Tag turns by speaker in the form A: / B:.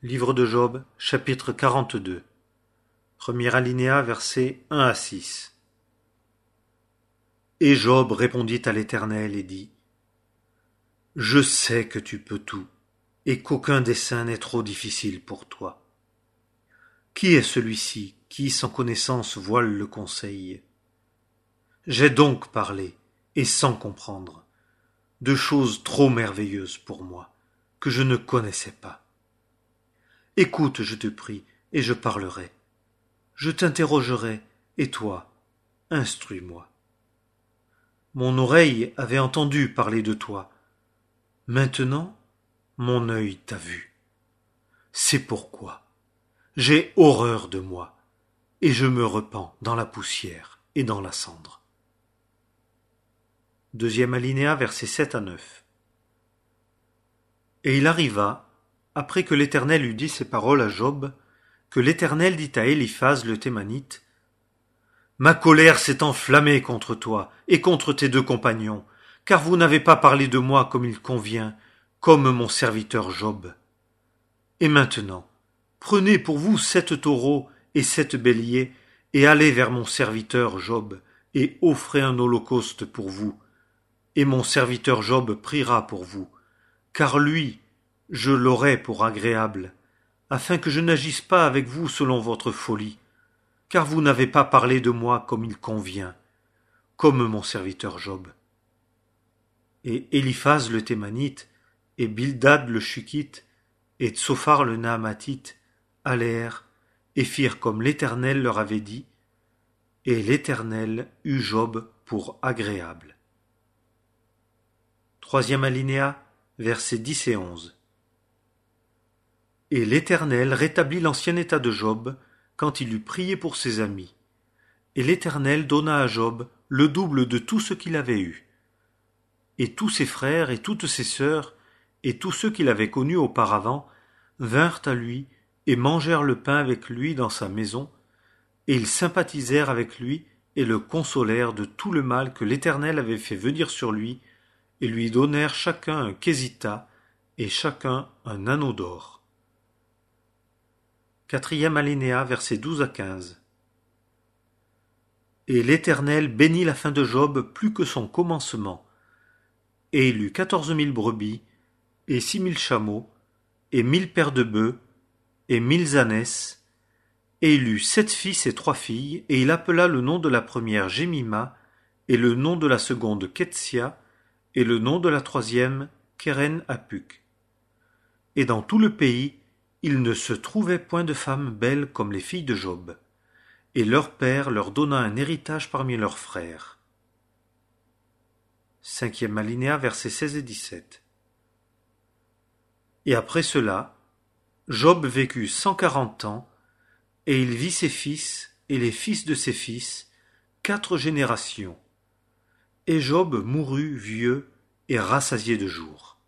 A: Livre de Job, chapitre 42. Premier alinéa, versets 1 à 6. Et Job répondit à l'Éternel et dit : Je sais que tu peux tout, et qu'aucun dessein n'est trop difficile pour toi. Qui est celui-ci qui, sans connaissance, voile le conseil ? J'ai donc parlé, et sans comprendre, de choses trop merveilleuses pour moi, que je ne connaissais pas. Écoute, je te prie, et je parlerai. Je t'interrogerai, et toi, instruis-moi. Mon oreille avait entendu parler de toi. Maintenant, mon œil t'a vu. C'est pourquoi j'ai horreur de moi, et je me repens dans la poussière et dans la cendre. Deuxième alinéa, versets 7 à 9. Et il arriva, après que l'Éternel eut dit ces paroles à Job, que l'Éternel dit à Éliphaz le Thémanite : Ma colère s'est enflammée contre toi et contre tes deux compagnons, car vous n'avez pas parlé de moi comme il convient, comme mon serviteur Job. Et maintenant, prenez pour vous 7 taureaux et 7 béliers, et allez vers mon serviteur Job, et offrez un holocauste pour vous. Et mon serviteur Job priera pour vous, car lui, je l'aurai pour agréable, afin que je n'agisse pas avec vous selon votre folie, car vous n'avez pas parlé de moi comme il convient, comme mon serviteur Job. Et Éliphaz le Thémanite, et Bildad le Shukhite, et Tsophar le Naamatite allèrent et firent comme l'Éternel leur avait dit, et l'Éternel eut Job pour agréable. Troisième alinéa, versets 10 et 11. Et l'Éternel rétablit l'ancien état de Job quand il eut prié pour ses amis. Et l'Éternel donna à Job le double de tout ce qu'il avait eu. Et tous ses frères et toutes ses sœurs et tous ceux qu'il avait connus auparavant vinrent à lui et mangèrent le pain avec lui dans sa maison, et ils sympathisèrent avec lui et le consolèrent de tout le mal que l'Éternel avait fait venir sur lui, et lui donnèrent chacun un késita et chacun un anneau d'or. Quatrième alinéa, versets 12 à 15. Et l'Éternel bénit la fin de Job plus que son commencement, et il eut 14 000 brebis, et 6 000 chameaux, et 1 000 paires de bœufs, et 1 000 ânesses, et il eut 7 fils et 3 filles, et il appela le nom de la première Jémima, et le nom de la seconde Ketsia, et le nom de la troisième Keren Apuk. Et dans tout le pays, il ne se trouvait point de femmes belles comme les filles de Job, et leur père leur donna un héritage parmi leurs frères. Cinquième alinéa, versets 16 et 17. Et après cela, Job vécut 140 ans, et il vit ses fils et les fils de ses fils, 4 générations. Et Job mourut vieux et rassasié de jours.